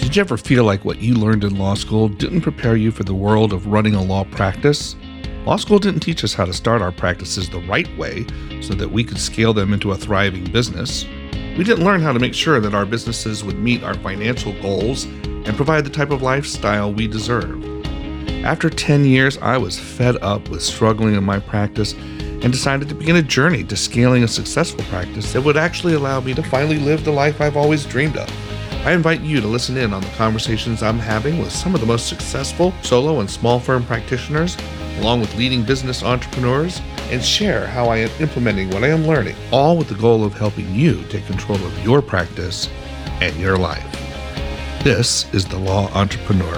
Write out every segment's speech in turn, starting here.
Did you ever feel like what you learned in law school didn't prepare you for the world of running a law practice? Law school didn't teach us how to start our practices the right way so that we could scale them into a thriving business. We didn't learn how to make sure that our businesses would meet our financial goals and provide the type of lifestyle we deserve. After 10 years, I was fed up with struggling in my practice and decided to begin a journey to scaling a successful practice that would actually allow me to finally live the life I've always dreamed of. I invite you to listen in on the conversations I'm having with some of the most successful solo and small firm practitioners, along with leading business entrepreneurs, and share how I am implementing what I am learning, all with the goal of helping you take control of your practice and your life. This is The Law Entrepreneur.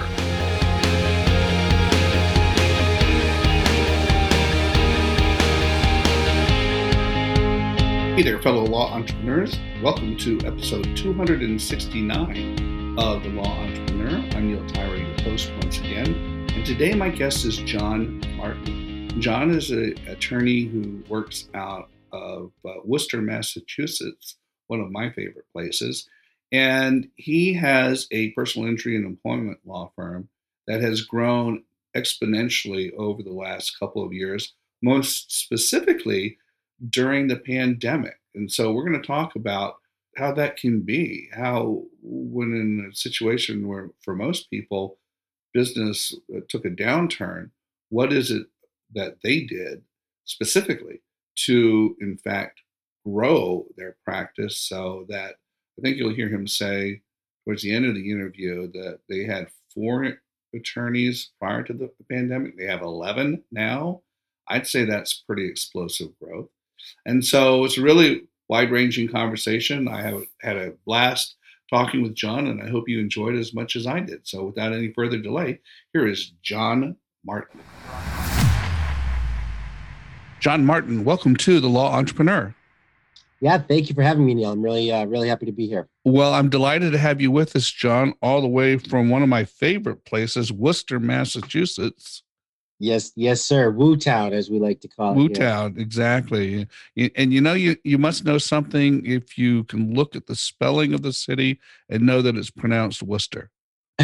Hey there, fellow law entrepreneurs. Welcome to episode 269 of The Law Entrepreneur. I'm Neil Tyra, your host once again. And today my guest is John Martin. John is an attorney who works out of Worcester, Massachusetts, one of my favorite places. And he has a personal injury and employment law firm that has grown exponentially over the last couple of years, most specifically during the pandemic. And so we're going to talk about how that can be, how when in a situation where for most people business took a downturn, what is it that they did specifically to in fact grow their practice, so that I think you'll hear him say towards the end of the interview that they had 4 attorneys prior to the pandemic. They have 11 now. I'd say that's pretty explosive growth. And so it's a really wide-ranging conversation. I have had a blast talking with John, and I hope you enjoyed it as much as I did. So without any further delay, here is John Martin. John Martin, welcome to The Law Entrepreneur. Yeah, thank you for having me, Neil. I'm really happy to be here. Well, I'm delighted to have you with us, John, all the way from one of my favorite places, Worcester, Massachusetts. Yes, sir. Woo Town, as we like to call it. Woo Town, exactly. And you must know something if you can look at the spelling of the city and know that it's pronounced Worcester.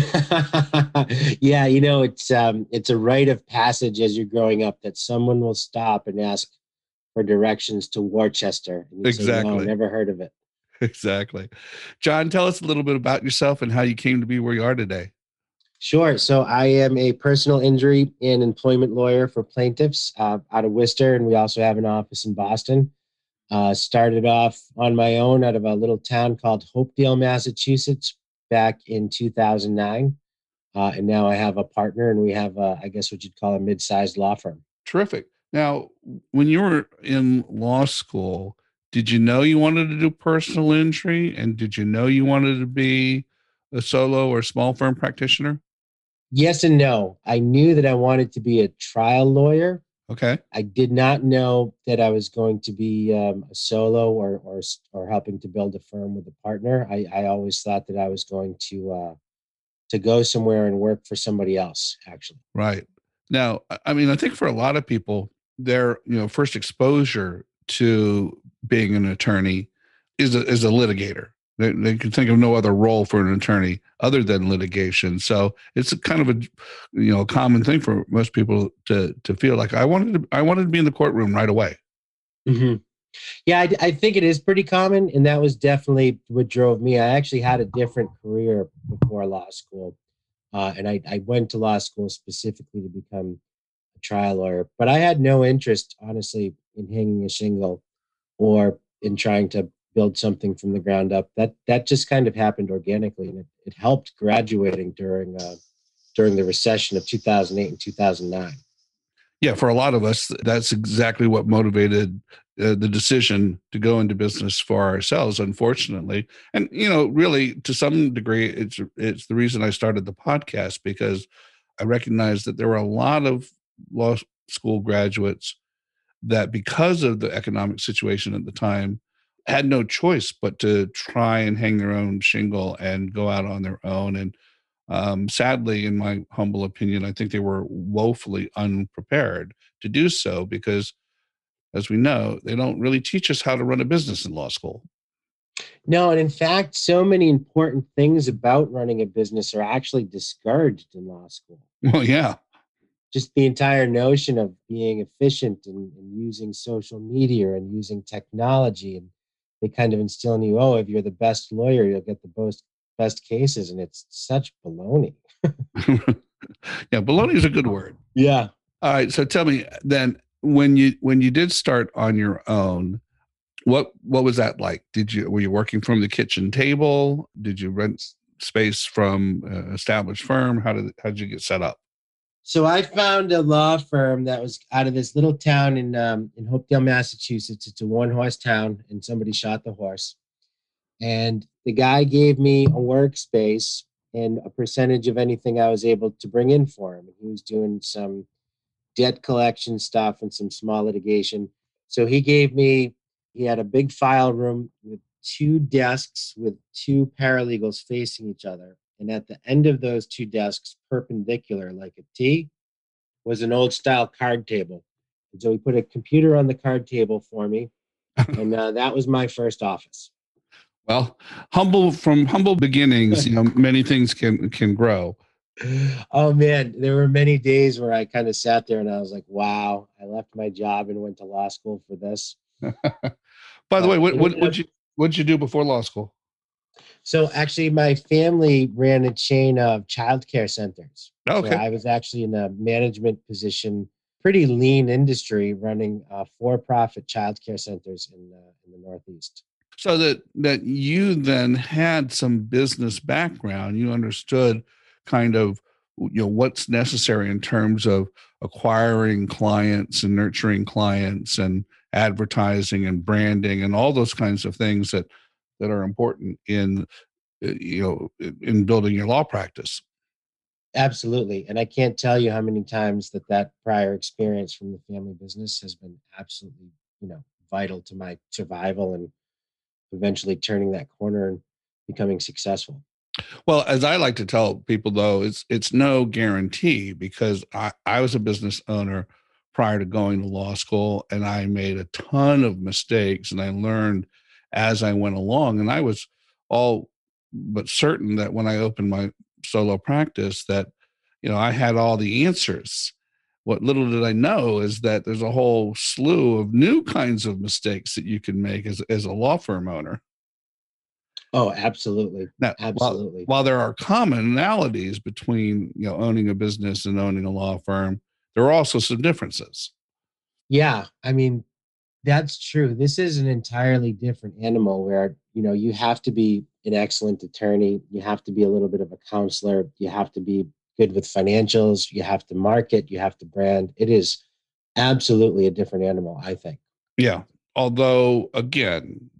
Yeah, it's a rite of passage as you're growing up that someone will stop and ask for directions to Worcester. And you exactly. Say, no, never heard of it. Exactly. John, tell us a little bit about yourself and how you came to be where you are today. Sure. So I am a personal injury and employment lawyer for plaintiffs out of Worcester, and we also have an office in Boston. Started off on my own out of a little town called Hopedale, Massachusetts, back in 2009. And now I have a partner, and we have, I guess what you'd call a mid-sized law firm. Terrific. Now, when you were in law school, did you know you wanted to do personal injury? And did you know you wanted to be a solo or small firm practitioner? Yes and no. I knew that I wanted to be a trial lawyer. Okay. I did not know that I was going to be a solo or helping to build a firm with a partner. I always thought that I was going to go somewhere and work for somebody else, actually. Right. Now, I mean, I think for a lot of people, their first exposure to being an attorney is a litigator. They can think of no other role for an attorney other than litigation. So it's a kind of a common thing for most people to feel like I wanted to be in the courtroom right away. Mm-hmm. Yeah, I think it is pretty common, and that was definitely what drove me. I actually had a different career before law school, and I went to law school specifically to become a trial lawyer. But I had no interest, honestly, in hanging a shingle or in trying to build something from the ground up. That just kind of happened organically, and it helped graduating during the recession of 2008 and 2009. Yeah, for a lot of us, that's exactly what motivated the decision to go into business for ourselves, unfortunately. And, really, to some degree, it's the reason I started the podcast, because I recognized that there were a lot of law school graduates that, because of the economic situation at the time, had no choice but to try and hang their own shingle and go out on their own. And sadly, in my humble opinion, I think they were woefully unprepared to do so because, as we know, they don't really teach us how to run a business in law school. No, and in fact, so many important things about running a business are actually discouraged in law school. Well, yeah. Just the entire notion of being efficient and using social media and using technology. And they kind of instill in you, oh, if you're the best lawyer, you'll get the best cases. And it's such baloney. Yeah, baloney is a good word. Yeah. All right. So tell me then, when you did start on your own, what was that like? Were you working from the kitchen table? Did you rent space from an established firm? How did you get set up? So I found a law firm that was out of this little town in Hopedale, Massachusetts. It's a one-horse town, and somebody shot the horse. And the guy gave me a workspace and a percentage of anything I was able to bring in for him. He was doing some debt collection stuff and some small litigation. So he had a big file room with two desks with two paralegals facing each other. And at the end of those two desks, perpendicular like a T, was an old style card table. And so he put a computer on the card table for me. And that was my first office. Well, from humble beginnings, many things can grow. Oh man, there were many days where I kind of sat there and I was like, wow, I left my job and went to law school for this. By the way, what'd you do before law school? So actually my family ran a chain of childcare centers. Okay. So I was actually in a management position, pretty lean industry, running for-profit childcare centers in the Northeast. So that you then had some business background, you understood kind of what's necessary in terms of acquiring clients and nurturing clients and advertising and branding and all those kinds of things that are important in building your law practice. Absolutely. And I can't tell you how many times that prior experience from the family business has been absolutely, vital to my survival and eventually turning that corner and becoming successful. Well, as I like to tell people, though, it's no guarantee, because I was a business owner prior to going to law school, and I made a ton of mistakes, and I learned as I went along. And I was all but certain that when I opened my solo practice that, I had all the answers. What little did I know is that there's a whole slew of new kinds of mistakes that you can make as a law firm owner. Oh, absolutely. Now, absolutely. While there are commonalities between, owning a business and owning a law firm, there are also some differences. Yeah. I mean, that's true. This is an entirely different animal where, you have to be an excellent attorney. You have to be a little bit of a counselor. You have to be good with financials. You have to market. You have to brand. It is absolutely a different animal, I think. Yeah. Although, again,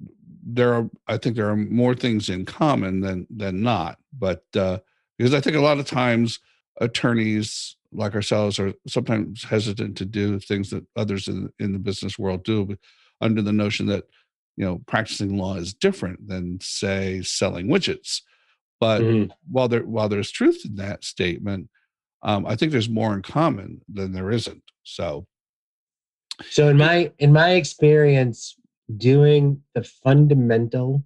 I think there are more things in common than not. But because I think a lot of times attorneys like ourselves are sometimes hesitant to do things that others in the business world do, but under the notion that practicing law is different than, say, selling widgets. But while there's truth in that statement, I think there's more in common than there isn't. So in my experience, doing the fundamental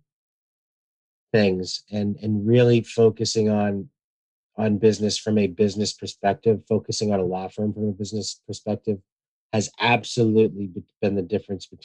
things and really focusing on business from a business perspective, focusing on a law firm from a business perspective, has absolutely been the difference between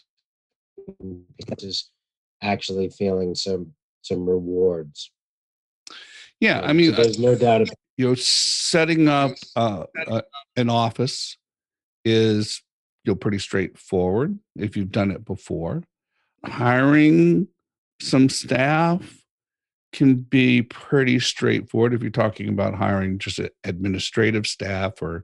actually feeling some rewards. Yeah, I mean, so there's no doubt about setting up an office is pretty straightforward if you've done it before. Hiring some staff can be pretty straightforward if you're talking about hiring just administrative staff or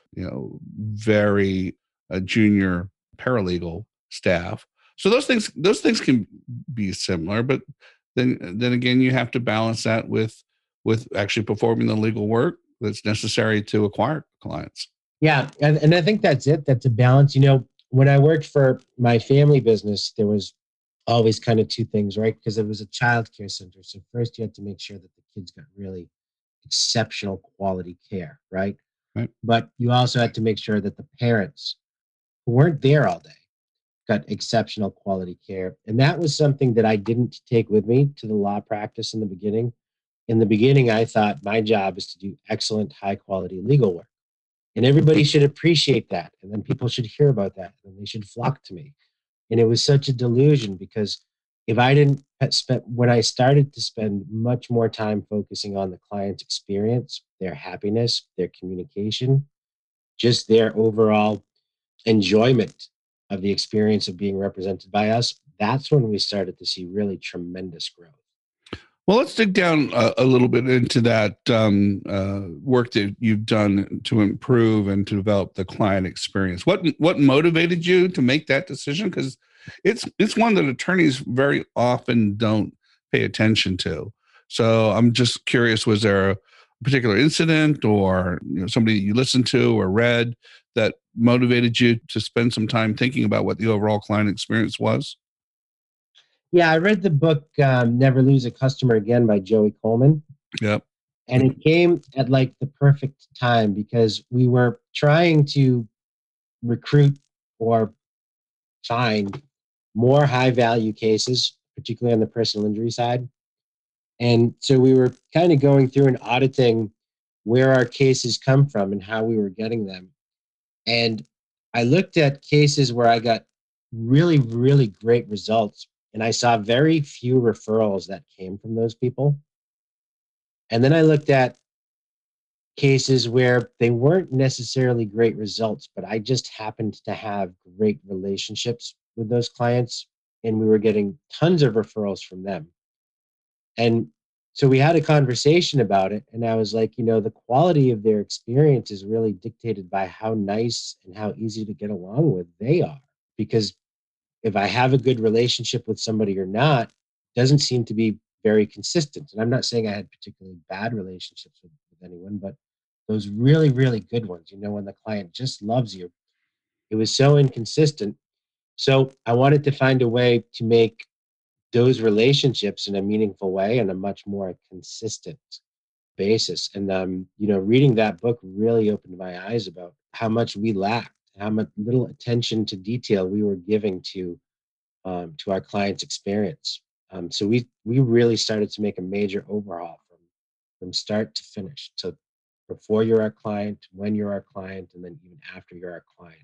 very junior paralegal staff. So those things can be similar, but then again, you have to balance that with actually performing the legal work that's necessary to acquire clients. Yeah, and I think that's it. That's a balance. When I worked for my family business, there was always kind of two things, right? Because it was a child care center. So first you had to make sure that the kids got really exceptional quality care, right? Right. But you also had to make sure that the parents who weren't there all day got exceptional quality care. And that was something that I didn't take with me to the law practice in the beginning. In the beginning, I thought my job is to do excellent, high quality legal work. And everybody should appreciate that. And then people should hear about that and they should flock to me. And it was such a delusion because if I didn't spend, when I started to spend much more time focusing on the client's experience, their happiness, their communication, just their overall enjoyment of the experience of being represented by us, that's when we started to see really tremendous growth. Well, let's dig down a little bit into that work that you've done to improve and to develop the client experience. What motivated you to make that decision? Because it's one that attorneys very often don't pay attention to. So I'm just curious: was there a particular incident, or somebody you listened to or read that motivated you to spend some time thinking about what the overall client experience was? Yeah, I read the book Never Lose a Customer Again by Joey Coleman. Yep. And it came at like the perfect time because we were trying to recruit or find more high value cases, particularly on the personal injury side. And so we were kind of going through and auditing where our cases come from and how we were getting them. And I looked at cases where I got really, really great results. And I saw very few referrals that came from those people. And then I looked at cases where they weren't necessarily great results, but I just happened to have great relationships with those clients. And we were getting tons of referrals from them. And so we had a conversation about it. And I was like, the quality of their experience is really dictated by how nice and how easy to get along with they are. Because if I have a good relationship with somebody or not, doesn't seem to be very consistent. And I'm not saying I had particularly bad relationships with anyone, but those really, really good ones, when the client just loves you, it was so inconsistent. So I wanted to find a way to make those relationships in a meaningful way and a much more consistent basis. And, reading that book really opened my eyes about how much we lacked, how much little attention to detail we were giving to our client's experience. So we really started to make a major overhaul from start to finish. So before you're our client, when you're our client, and then even after you're our client.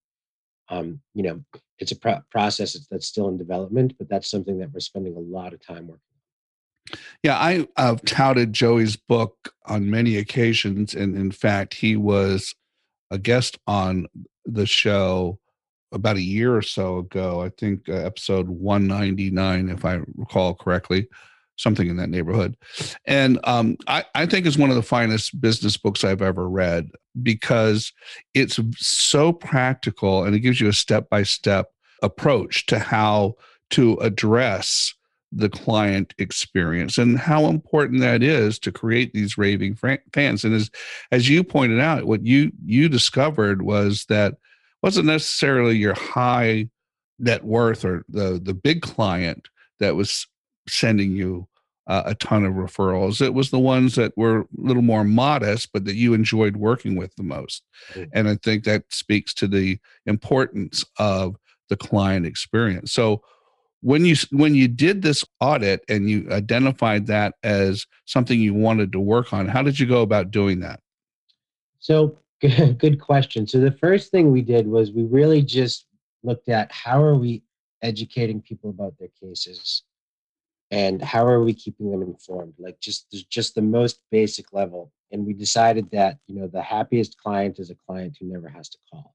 It's a process that's still in development, but that's something that we're spending a lot of time working on. Yeah, I've touted Joey's book on many occasions. And in fact, he was a guest on the show about a year or so ago. I think episode 199, if I recall correctly, something in that neighborhood. And I think it's one of the finest business books I've ever read because it's so practical and it gives you a step-by-step approach to how to address the client experience and how important that is to create these raving fans. And as you pointed out, what you discovered was that wasn't necessarily your high net worth or the big client that was sending you a ton of referrals. It was the ones that were a little more modest, but that you enjoyed working with the most. Mm-hmm. And I think that speaks to the importance of the client experience. So when you did this audit and you identified that as something you wanted to work on, how did you go about doing that? So good question. So the first thing we did was we really just looked at how are we educating people about their cases and how are we keeping them informed, like just the most basic level. And we decided that, the happiest client is a client who never has to call.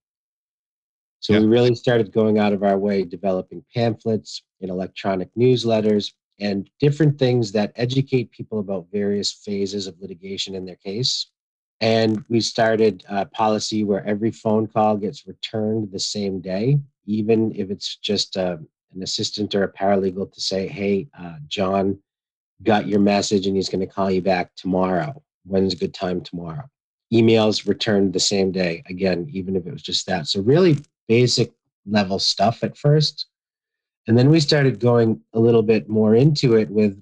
So we really started going out of our way, developing pamphlets and electronic newsletters and different things that educate people about various phases of litigation in their case. And we started a policy where every phone call gets returned the same day, even if it's just an assistant or a paralegal to say, hey, John got your message and he's going to call you back tomorrow. When's a good time tomorrow? Emails returned the same day, again, even if it was just that. So really basic level stuff at first. And then we started going a little bit more into it with,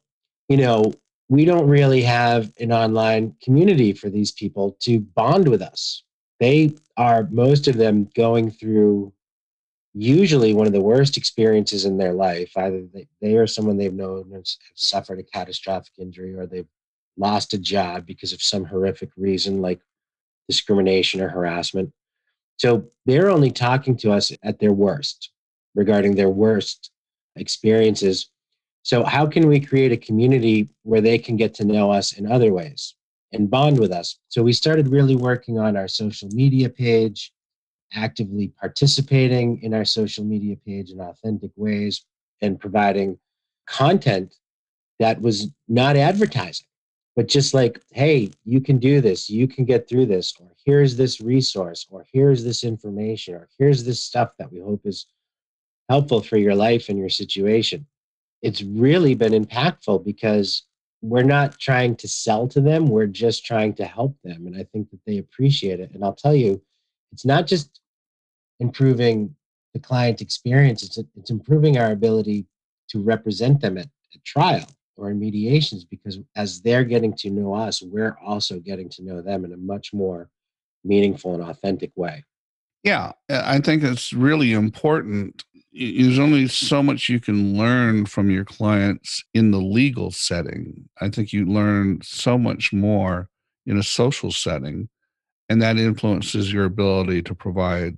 we don't really have an online community for these people to bond with us. They are, most of them, going through usually one of the worst experiences in their life. Either they or someone they've known have suffered a catastrophic injury, or they've lost a job because of some horrific reason like discrimination or harassment. So they're only talking to us at their worst, regarding their worst experiences. So how can we create a community where they can get to know us in other ways and bond with us? So we started really working on our social media page, actively participating in our social media page in authentic ways, and providing content that was not advertising, but just like, hey, you can do this, you can get through this, or here's this resource, or here's this information, or here's this stuff that we hope is helpful for your life and your situation. It's really been impactful because we're not trying to sell to them, we're just trying to help them. And I think that they appreciate it. And I'll tell you, it's not just improving the client experience, it's improving our ability to represent them at trial or in mediations, because as they're getting to know us, we're also getting to know them in a much more meaningful and authentic way. Yeah, I think it's really important. There's only so much you can learn from your clients in the legal setting. I think you learn so much more in a social setting, and that influences your ability to provide,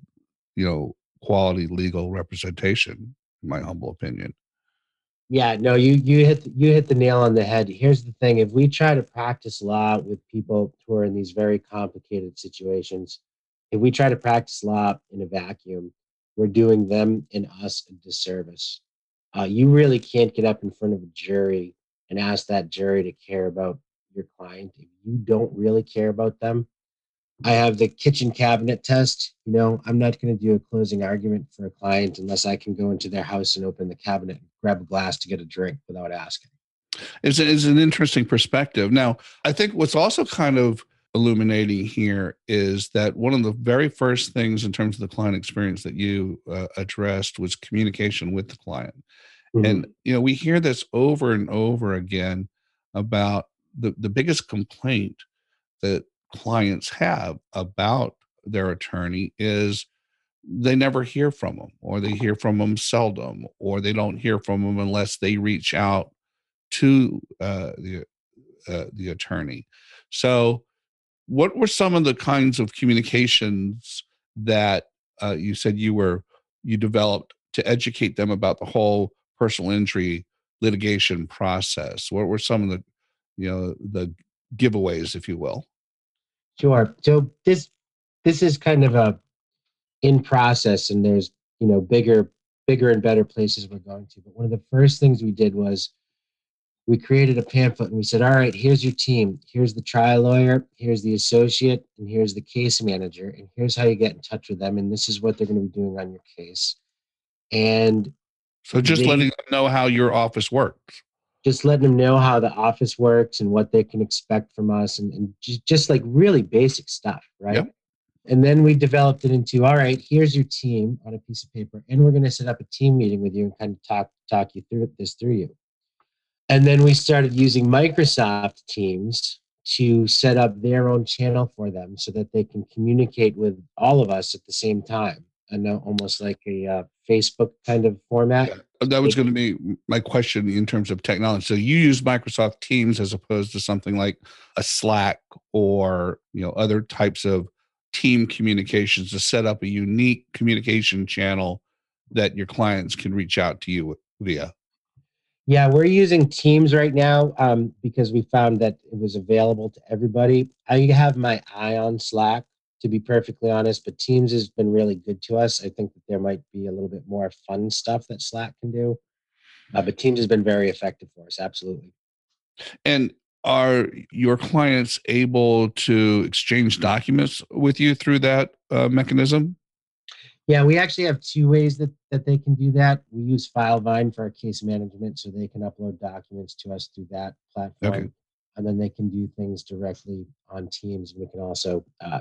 quality legal representation, in my humble opinion. Yeah, no, you hit the nail on the head. Here's the thing: if we try to practice law with people who are in these very complicated situations, if we try to practice law in a vacuum, we're doing them and us a disservice. You really can't get up in front of a jury and ask that jury to care about your client if you don't really care about them. I have the kitchen cabinet test. I'm not going to do a closing argument for a client unless I can go into their house and open the cabinet and grab a glass to get a drink without asking. It's an interesting perspective. Now, I think what's also kind of illuminating here is that one of the very first things in terms of the client experience that you addressed was communication with the client. Mhm. And, we hear this over and over again about the biggest complaint that clients have about their attorney is they never hear from them, or they hear from them seldom, or they don't hear from them unless they reach out to the attorney. So, what were some of the kinds of communications that you said you developed to educate them about the whole personal injury litigation process? What were some of the giveaways, if you will? Sure. So this is kind of a in process, and there's bigger and better places we're going to. But one of the first things we did was we created a pamphlet and we said, all right, here's your team. Here's the trial lawyer, here's the associate, and here's the case manager, and here's how you get in touch with them. And this is what they're going to be doing on your case. And So just letting them know how your office works. Just letting them know how the office works and what they can expect from us, and just like really basic stuff, right? Yep. And then we developed it into, all right, here's your team on a piece of paper, and we're going to set up a team meeting with you and kind of talk you through you. And then we started using Microsoft Teams to set up their own channel for them so that they can communicate with all of us at the same time. I know, almost like a Facebook kind of format. Yeah. That was going to be my question in terms of technology. So you use Microsoft Teams as opposed to something like a Slack or other types of team communications to set up a unique communication channel that your clients can reach out to you via. Yeah, we're using Teams right now because we found that it was available to everybody. I have my eye on Slack, to be perfectly honest, but Teams has been really good to us. I think that there might be a little bit more fun stuff that Slack can do, but Teams has been very effective for us, absolutely. And are your clients able to exchange documents with you through that mechanism? Yeah, we actually have two ways that they can do that. We use FileVine for our case management, so they can upload documents to us through that platform. Okay. And then they can do things directly on Teams. And we can also,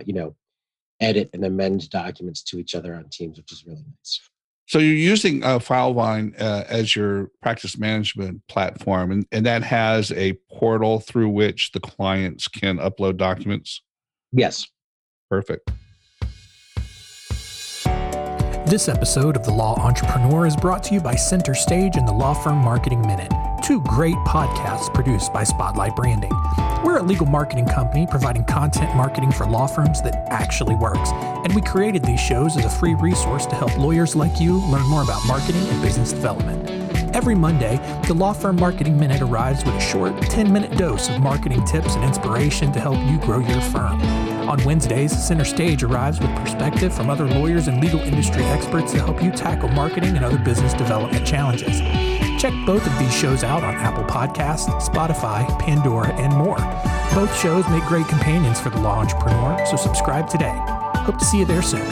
edit and amend documents to each other on Teams, which is really nice. So you're using FileVine as your practice management platform, and that has a portal through which the clients can upload documents? Yes. Perfect. This episode of The Law Entrepreneur is brought to you by Center Stage and the Law Firm Marketing Minute, two great podcasts produced by Spotlight Branding. We're a legal marketing company providing content marketing for law firms that actually works, and we created these shows as a free resource to help lawyers like you learn more about marketing and business development. Every Monday, the Law Firm Marketing Minute arrives with a short 10-minute dose of marketing tips and inspiration to help you grow your firm. On Wednesdays, Center Stage arrives with perspective from other lawyers and legal industry experts to help you tackle marketing and other business development challenges. Check both of these shows out on Apple Podcasts, Spotify, Pandora, and more. Both shows make great companions for the law entrepreneur, so subscribe today. Hope to see you there soon.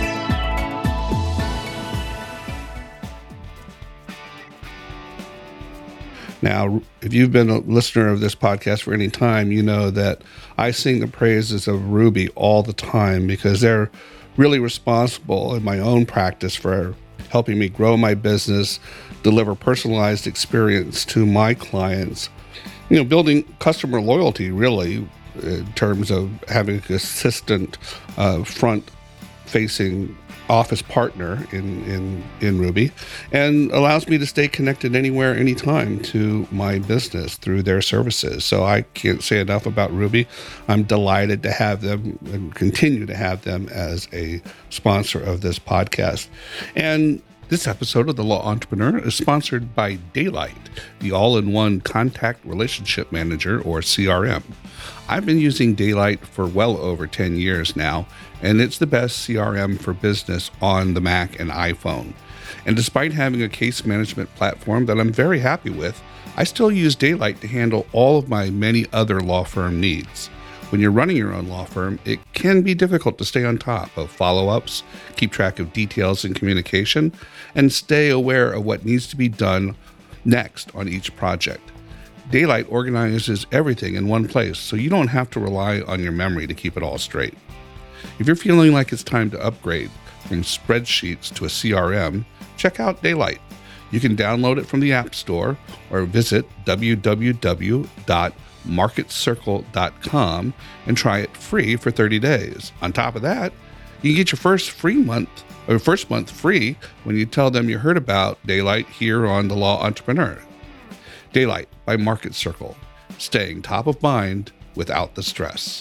Now, if you've been a listener of this podcast for any time, you know that I sing the praises of Ruby all the time because they're really responsible in my own practice for helping me grow my business, deliver personalized experience to my clients, building customer loyalty, really, in terms of having a consistent front-facing office partner in Ruby, and allows me to stay connected anywhere, anytime to my business through their services. So I can't say enough about Ruby. I'm delighted to have them and continue to have them as a sponsor of this podcast. And this episode of The Law Entrepreneur is sponsored by Daylight, the all-in-one contact relationship manager, or CRM. I've been using Daylight for well over 10 years now, and it's the best CRM for business on the Mac and iPhone. And despite having a case management platform that I'm very happy with, I still use Daylight to handle all of my many other law firm needs. When you're running your own law firm, it can be difficult to stay on top of follow-ups, keep track of details in communication, and stay aware of what needs to be done next on each project. Daylight organizes everything in one place, so you don't have to rely on your memory to keep it all straight. If you're feeling like it's time to upgrade from spreadsheets to a CRM, check out Daylight. You can download it from the App Store or visit www.marketcircle.com and try it free for 30 days. On top of that, you can get your first month free when you tell them you heard about Daylight here on The Law Entrepreneur. Daylight by Market Circle, staying top of mind without the stress.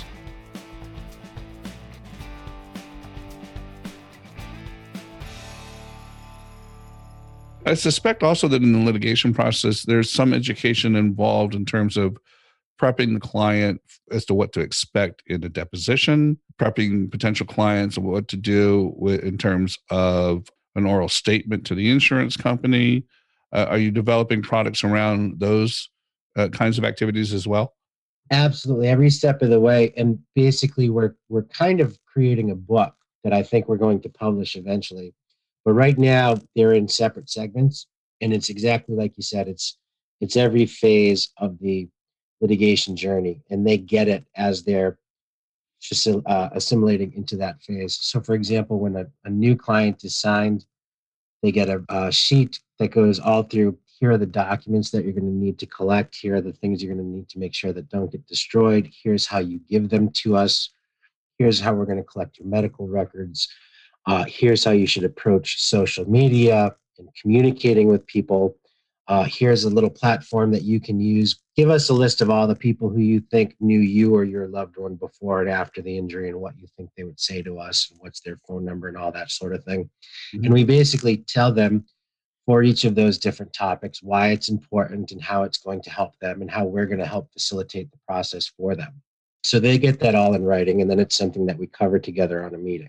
I suspect also that in the litigation process, there's some education involved in terms of prepping the client as to what to expect in a deposition, prepping potential clients of what to do in terms of an oral statement to the insurance company. Are you developing products around those kinds of activities as well? Absolutely, every step of the way. And basically, we're kind of creating a book that I think we're going to publish eventually. But right now, they're in separate segments, and it's exactly like you said. It's every phase of the litigation journey, and they get it as they're assimilating into that phase. So, for example, when a new client is signed, they get a sheet that goes all through. Here are the documents that you're going to need to collect. Here are the things you're going to need to make sure that don't get destroyed. Here's how you give them to us. Here's how we're going to collect your medical records. Here's how you should approach social media and communicating with people. Here's a little platform that you can use. Give us a list of all the people who you think knew you or your loved one before and after the injury and what you think they would say to us and what's their phone number and all that sort of thing. Mm-hmm. And we basically tell them for each of those different topics why it's important and how it's going to help them and how we're going to help facilitate the process for them. So they get that all in writing, and then it's something that we cover together on a meeting.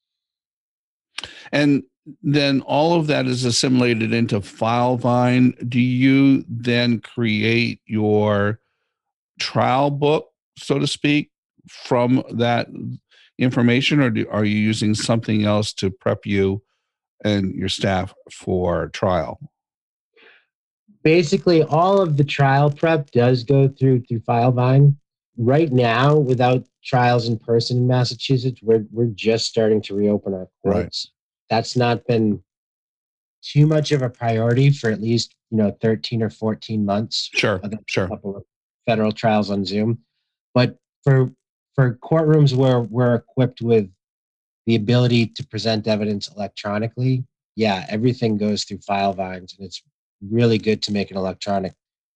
And then all of that is assimilated into FileVine. Do you then create your trial book, so to speak, from that information, or are you using something else to prep you and your staff for trial? Basically, all of the trial prep does go through FileVine. Right now, without trials in person in Massachusetts, we're just starting to reopen our courts. Right. That's not been too much of a priority for at least 13 or 14 months. Sure. A couple of federal trials on Zoom, but for courtrooms where we're equipped with the ability to present evidence electronically, yeah, everything goes through Filevines, and it's really good to make an electronic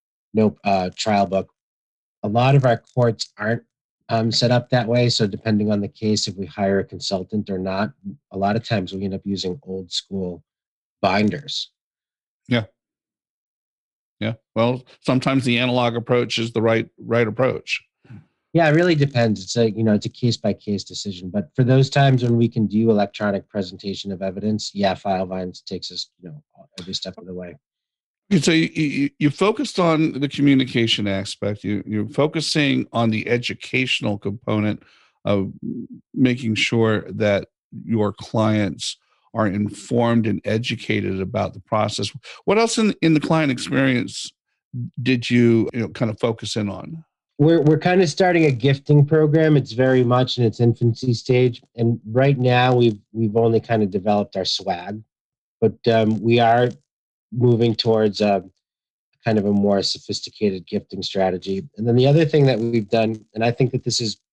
trial book. A lot of our courts aren't set up that way. So depending on the case, if we hire a consultant or not, a lot of times we end up using old school binders. Yeah. Yeah. Well, sometimes the analog approach is the right approach. Yeah, it really depends. It's a case by case decision. But for those times when we can do electronic presentation of evidence, yeah, Filevines takes us, every step of the way. So you focused on the communication aspect. You're focusing on the educational component of making sure that your clients are informed and educated about the process. What else in the client experience did you kind of focus in on? We're kind of starting a gifting program. It's very much in its infancy stage, and right now we've only kind of developed our swag, but we are moving towards kind of a more sophisticated gifting strategy. And then the other thing that we've done, and I think that this is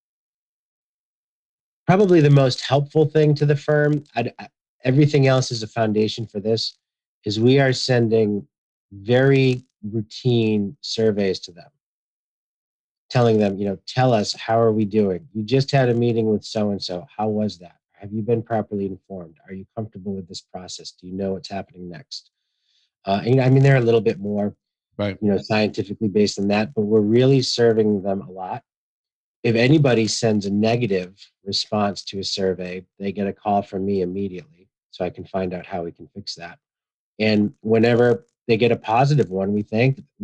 probably the most helpful thing to the firm, everything else is a foundation for this, is we are sending very routine surveys to them, telling them, tell us, how are we doing? You just had a meeting with so-and-so. How was that? Have you been properly informed? Are you comfortable with this process? Do you know what's happening next? They're a little bit more, right, scientifically based on that, but we're really serving them a lot. If anybody sends a negative response to a survey, they get a call from me immediately, so I can find out how we can fix that. And whenever they get a positive one, we thank them,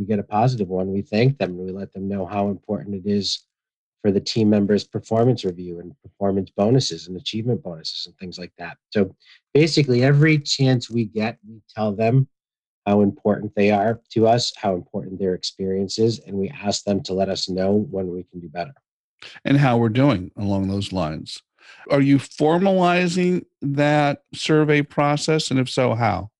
and we let them know how important it is for the team members' performance review and performance bonuses and achievement bonuses and things like that. So basically, every chance we get, we tell them how important they are to us, how important their experience is, and we ask them to let us know when we can do better. And how we're doing along those lines. Are you formalizing that survey process? And if so, how?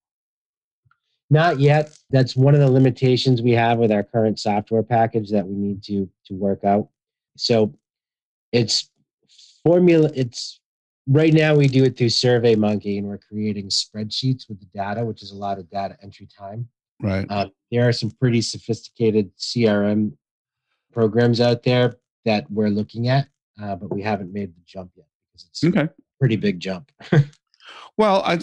Not yet. That's one of the limitations we have with our current software package that we need to work out. So it's right now we do it through SurveyMonkey, and we're creating spreadsheets with the data, which is a lot of data entry time. Right. There are some pretty sophisticated CRM programs out there that we're looking at, but we haven't made the jump yet because it's a pretty big jump. Well, I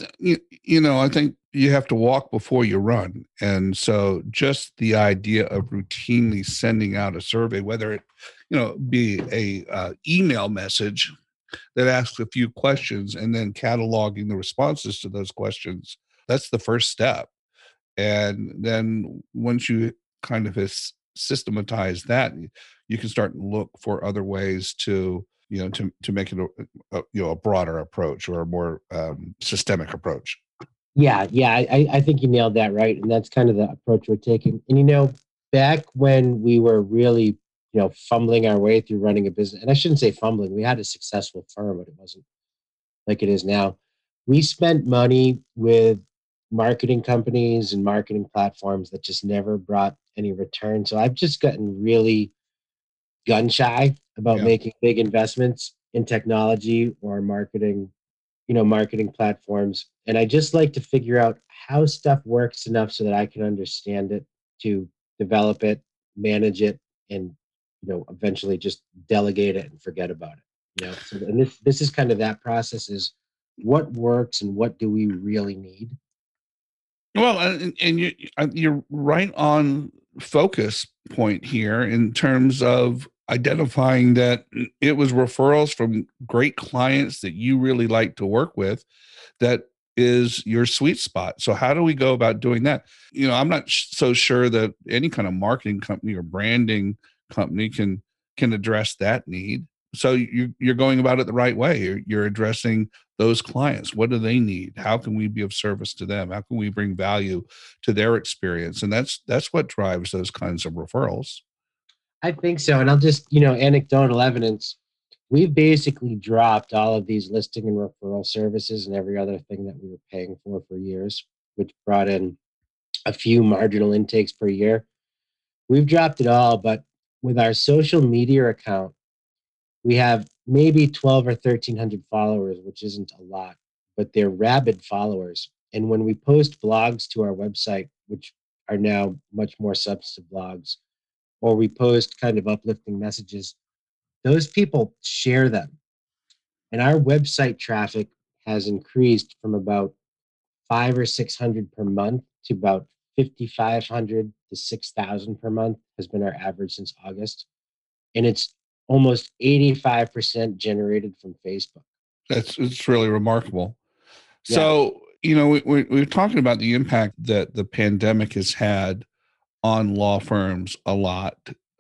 think you have to walk before you run. And so just the idea of routinely sending out a survey, whether it, be a email message that asks a few questions and then cataloging the responses to those questions, that's the first step. And then once you kind of systematize that, you can start to look for other ways to make it a broader approach or a more systemic approach. Yeah, I think you nailed that right, and that's kind of the approach we're taking. And back when we were really fumbling our way through running a business, and I shouldn't say fumbling, we had a successful firm, but it wasn't like it is now. We spent money with marketing companies and marketing platforms that just never brought any return. So I've just gotten really gun shy about making big investments in technology or marketing platforms. And I just like to figure out how stuff works enough so that I can understand it, to develop it, manage it, and eventually just delegate it and forget about it. So, and this is kind of that process: is what works and what do we really need. Well, and you're right on focus point here in terms of identifying that it was referrals from great clients that you really like to work with that is your sweet spot. So how do we go about doing that? I'm not so sure that any kind of marketing company or branding company can address that need. So you're going about it the right way. You're addressing those clients. What do they need? How can we be of service to them? How can we bring value to their experience? And that's what drives those kinds of referrals. I think so. And I'll just, anecdotal evidence. We've basically dropped all of these listing and referral services and every other thing that we were paying for years, which brought in a few marginal intakes per year. We've dropped it all, but with our social media account, We have maybe 12 or 1,300 followers, which isn't a lot, but they're rabid followers. And when we post blogs to our website, which are now much more substantive blogs, or we post kind of uplifting messages, those people share them. And our website traffic has increased from about 500 or 600 per month to about 5,500 to 6,000 per month has been our average since August. And it's almost 85% generated from Facebook. It's really remarkable. Yeah. So, we're talking about the impact that the pandemic has had on law firms a lot,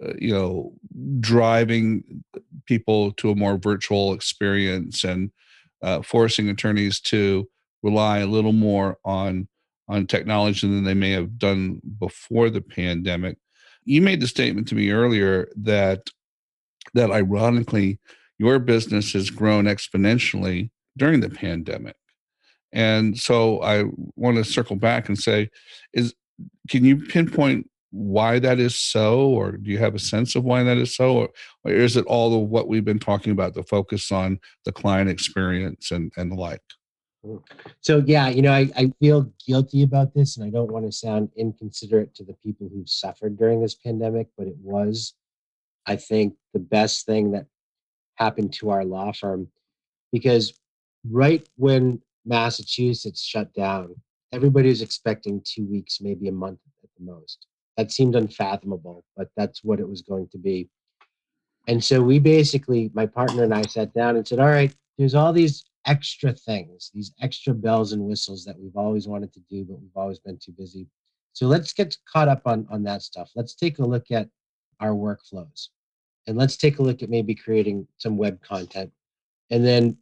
driving people to a more virtual experience and forcing attorneys to rely a little more on technology than they may have done before the pandemic. You made the statement to me earlier that ironically, your business has grown exponentially during the pandemic. And so I want to circle back and say, can you pinpoint why that is so, or do you have a sense of why that is so, or is it all of what we've been talking about, the focus on the client experience and the like? So yeah, I feel guilty about this, and I don't want to sound inconsiderate to the people who've suffered during this pandemic, but it was, I think, the best thing that happened to our law firm, because right when Massachusetts shut down, everybody was expecting 2 weeks, maybe a month at the most. That seemed unfathomable, but that's what it was going to be. And so we basically, my partner and I sat down and said, all right, there's all these extra things, these extra bells and whistles that we've always wanted to do, but we've always been too busy. So let's get caught up on that stuff. Let's take a look at our workflows, and let's take a look at maybe creating some web content. And then,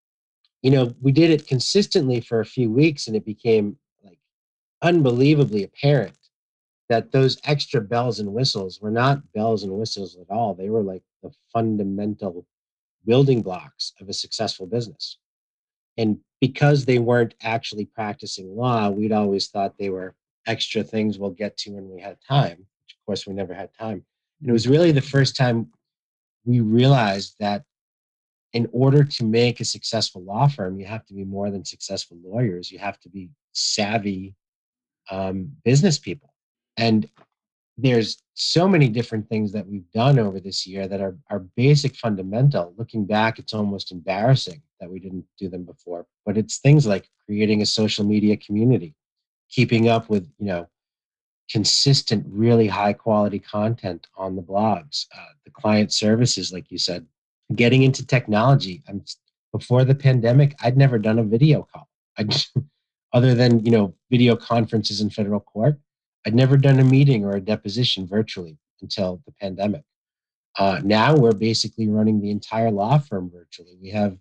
we did it consistently for a few weeks, and it became like unbelievably apparent that those extra bells and whistles were not bells and whistles at all. They were like the fundamental building blocks of a successful business. And because they weren't actually practicing law, we'd always thought they were extra things we'll get to when we had time, which of course we never had time. And it was really the first time we realized that in order to make a successful law firm, you have to be more than successful lawyers. You have to be savvy business people. And there's so many different things that we've done over this year that are basic fundamental. Looking back, it's almost embarrassing that we didn't do them before. But it's things like creating a social media community, keeping up with, consistent, really high quality content on the blogs, the client services, like you said, getting into technology. Before the pandemic, I'd never done a video call. Other than, video conferences in federal court, I'd never done a meeting or a deposition virtually until the pandemic. Now we're basically running the entire law firm virtually.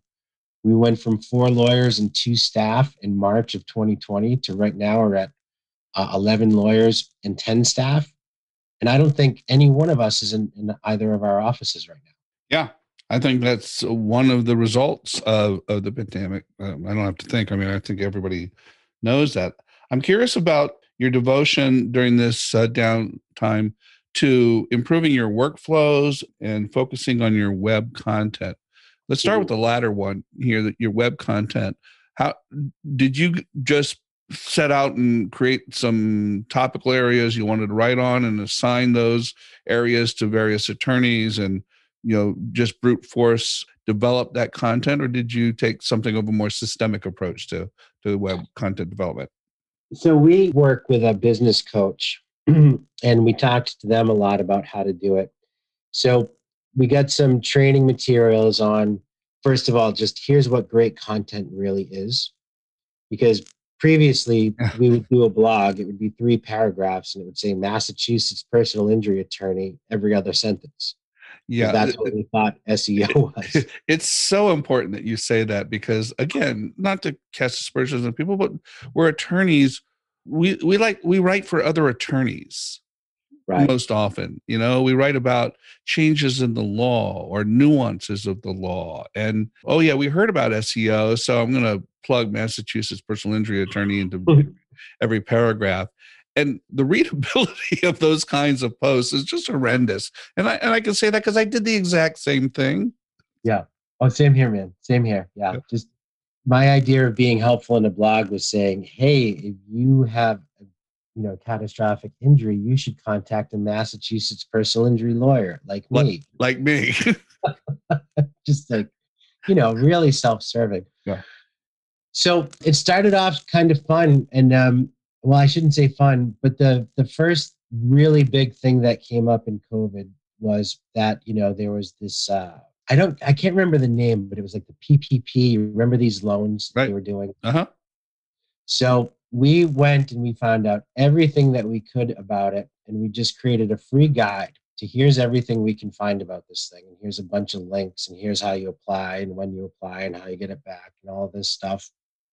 We went from 4 lawyers and 2 staff in March of 2020 to right now we're at 11 lawyers and 10 staff. And I don't think any one of us is in either of our offices right now. Yeah, I think that's one of the results of the pandemic. I don't have to think. I think everybody knows that. I'm curious about your devotion during this downtime to improving your workflows and focusing on your web content. Let's start with the latter one here, your web content. How did you just set out and create some topical areas you wanted to write on and assign those areas to various attorneys and, just brute force develop that content? Or did you take something of a more systemic approach to web content development? So we work with a business coach and we talked to them a lot about how to do it. So we got some training materials on, first of all, just here's what great content really is. Because previously we would do a blog, it would be 3 paragraphs and it would say Massachusetts personal injury attorney every other sentence. Yeah, that's what we thought SEO was. It's so important that you say that because, again, not to cast aspersions on people, but we're attorneys. We write for other attorneys, right? Most often, we write about changes in the law or nuances of the law. And we heard about SEO, so I'm going to plug Massachusetts personal injury attorney into every paragraph. And the readability of those kinds of posts is just horrendous. And I can say that because I did the exact same thing. Yeah. Oh, same here, man. Same here. Yeah. Yep. Just my idea of being helpful in a blog was saying, hey, if you have catastrophic injury, you should contact a Massachusetts personal injury lawyer like me. Like me. Just like, really self-serving. Yeah. So it started off kind of fun, and well, I shouldn't say fun, but the first really big thing that came up in COVID was that there was this I can't remember the name, but it was like the PPP. Remember these loans Right. they were doing? Uh-huh. So we went and we found out everything that we could about it, and we just created a free guide to here's everything we can find about this thing, and here's a bunch of links, and here's how you apply and when you apply and how you get it back and all this stuff.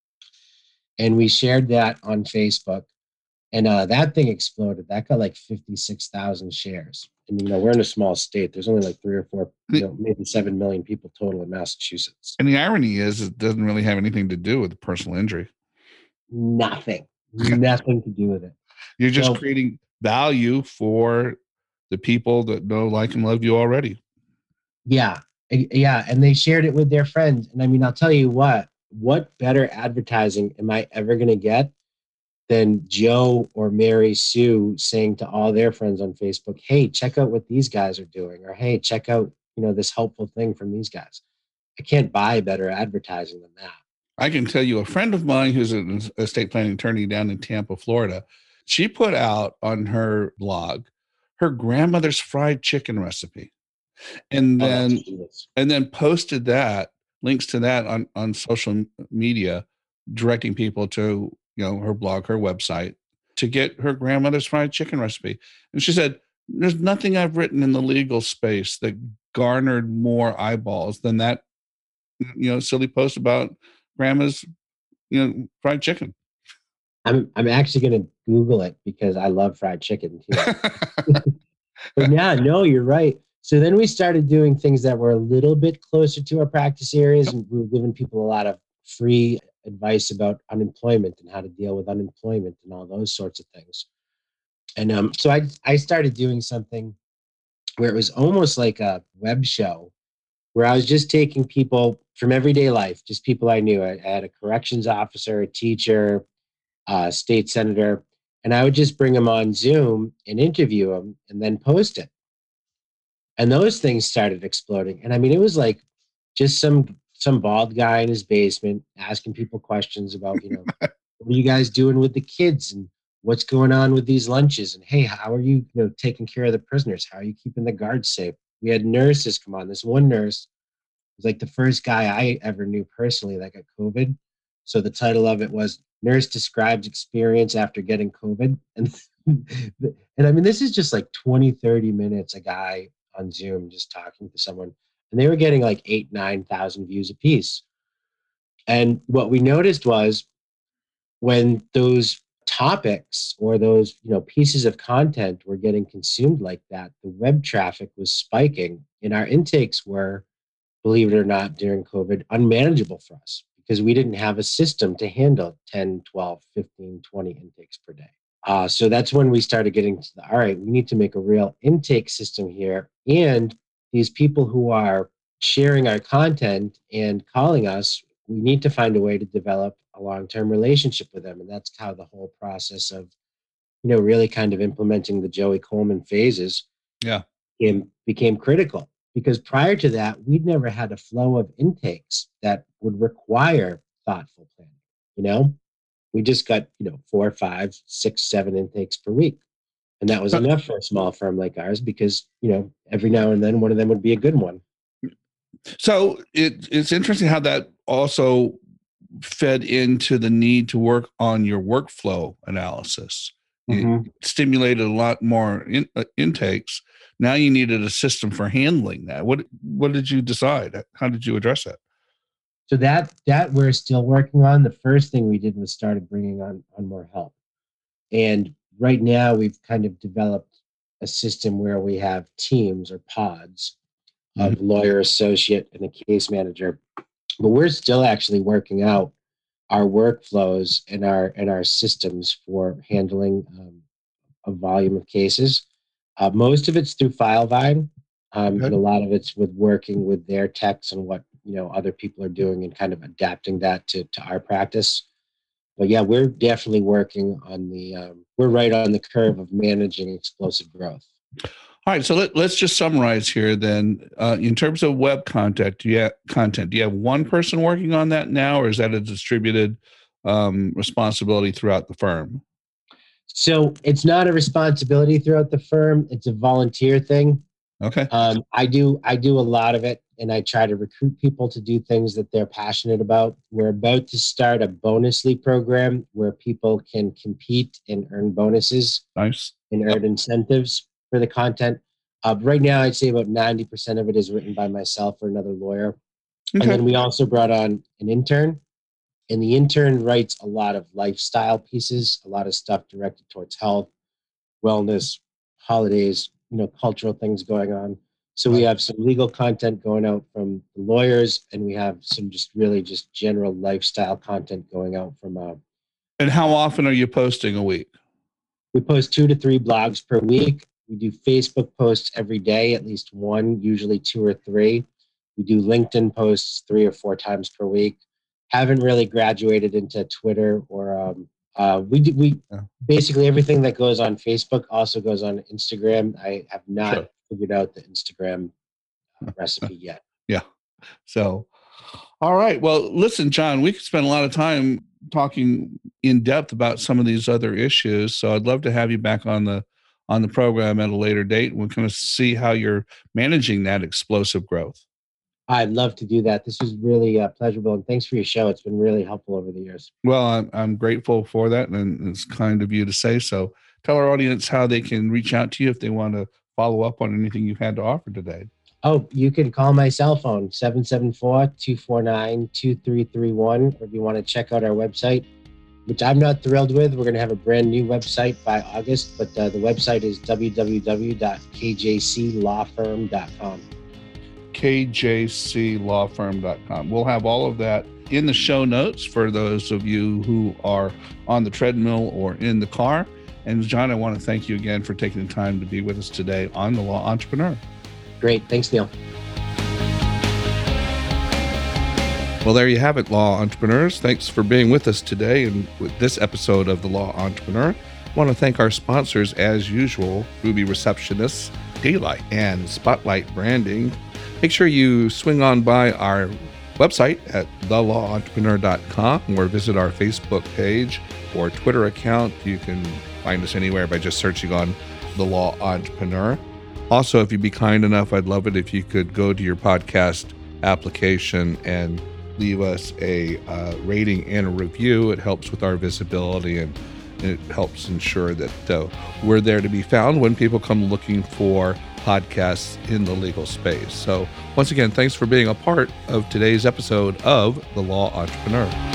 And we shared that on Facebook, and that thing exploded. That got like 56,000 shares. And we're in a small state. There's only like 3 or 4, maybe 7 million people total in Massachusetts. And the irony is, it doesn't really have anything to do with personal injury. Nothing to do with it. You're just creating value for the people that know, like, and love you already. Yeah. And they shared it with their friends. And I mean, I'll tell you what better advertising am I ever going to get than Joe or Mary Sue saying to all their friends on Facebook, hey, check out what these guys are doing, or hey, check out, this helpful thing from these guys. I can't buy better advertising than that. I can tell you, a friend of mine who's an estate planning attorney down in Tampa, Florida, she put out on her blog her grandmother's fried chicken recipe, and then posted that, links to that on social media, directing people to her blog, her website, to get her grandmother's fried chicken recipe. And she said, there's nothing I've written in the legal space that garnered more eyeballs than that silly post about grandma's fried chicken. I'm actually going to Google it because I love fried chicken too. But yeah, no, you're right. So then we started doing things that were a little bit closer to our practice areas, and we were giving people a lot of free advice about unemployment and how to deal with unemployment and all those sorts of things. And so I started doing something where it was almost like a web show, where I was just taking people from everyday life, just people I knew. I had a corrections officer, a teacher, a state senator, and I would just bring them on Zoom and interview them and then post it. And those things started exploding. And I mean, it was like just some bald guy in his basement asking people questions about, what are you guys doing with the kids and what's going on with these lunches? And hey, how are you, taking care of the prisoners? How are you keeping the guards safe? We had nurses come on. This one nurse was like the first guy I ever knew personally that got COVID. So the title of it was Nurse Describes Experience After Getting COVID. And I mean, this is just like 20, 30 minutes, a guy on Zoom just talking to someone. And they were getting like 8,000, 9,000 views a piece. And what we noticed was when those topics or those pieces of content were getting consumed like that, the web traffic was spiking, and our intakes were, believe it or not, during COVID, unmanageable for us because we didn't have a system to handle 10, 12, 15, 20 intakes per day. So that's when we started getting to all right, we need to make a real intake system here. And these people who are sharing our content and calling us, we need to find a way to develop a long-term relationship with them. And that's how the whole process of, really kind of implementing the Joey Coleman phases became critical. Because prior to that, we'd never had a flow of intakes that would require thoughtful planning. We just got, 4, 5, 6, 7 intakes per week. And that was enough for a small firm like ours because, every now and then one of them would be a good one. So it's interesting how that also fed into the need to work on your workflow analysis. Mm-hmm. It stimulated a lot more intakes. Now you needed a system for handling that. What did you decide? How did you address that? So that we're still working on. The first thing we did was started bringing on more help. And right now we've kind of developed a system where we have teams or pods of lawyer, associate, and a case manager. But we're still actually working out our workflows and our systems for handling a volume of cases. Most of it's through Filevine. And a lot of it's with working with their techs and what, other people are doing and kind of adapting that to our practice. But yeah, we're definitely working on we're right on the curve of managing explosive growth. All right, so let's just summarize here then. In terms of web content, do you have one person working on that now, or is that a distributed responsibility throughout the firm? So it's not a responsibility throughout the firm. It's a volunteer thing. Okay. I do a lot of it, and I try to recruit people to do things that they're passionate about. We're about to start a bonusly program where people can compete and earn bonuses. Nice. And earn incentives for the content. Right now, I'd say about 90% of it is written by myself or another lawyer. Okay. And then we also brought on an intern, and the intern writes a lot of lifestyle pieces, a lot of stuff directed towards health, wellness, holidays, cultural things going on. So we have some legal content going out from the lawyers, and we have some just general lifestyle content going out from. And how often are you posting a week? We post 2 to 3 blogs per week. We do Facebook posts every day, at least one, usually 2 or 3. We do LinkedIn posts 3 or 4 times per week. Haven't really graduated into Twitter or basically everything that goes on Facebook also goes on Instagram. I have not figured out the Instagram recipe yet. Yeah. So, all right. Well, listen, John, we could spend a lot of time talking in depth about some of these other issues. So I'd love to have you back on the program at a later date. We're going to see how you're managing that explosive growth. I'd love to do that. This was really pleasurable, and thanks for your show. It's been really helpful over the years. Well, I'm grateful for that, and it's kind of you to say so. Tell our audience how they can reach out to you if they want to follow up on anything you've had to offer today. Oh, you can call my cell phone, 774-249-2331, or if you want to check out our website, which I'm not thrilled with. We're going to have a brand new website by August, but the website is www.kjclawfirm.com. kjclawfirm.com. We'll have all of that in the show notes for those of you who are on the treadmill or in the car. And John, I want to thank you again for taking the time to be with us today on The Law Entrepreneur. Great. Thanks, Neil. Well, there you have it, Law Entrepreneurs. Thanks for being with us today and with this episode of The Law Entrepreneur. I want to thank our sponsors, as usual, Ruby Receptionists, Daylight, and Spotlight Branding. Make sure you swing on by our website at thelawentrepreneur.com or visit our Facebook page or Twitter account. You can find us anywhere by just searching on The Law Entrepreneur. Also, if you'd be kind enough, I'd love it if you could go to your podcast application and leave us a rating and a review. It helps with our visibility and it helps ensure that we're there to be found when people come looking for podcasts in the legal space. So once again, thanks for being a part of today's episode of The Law Entrepreneur.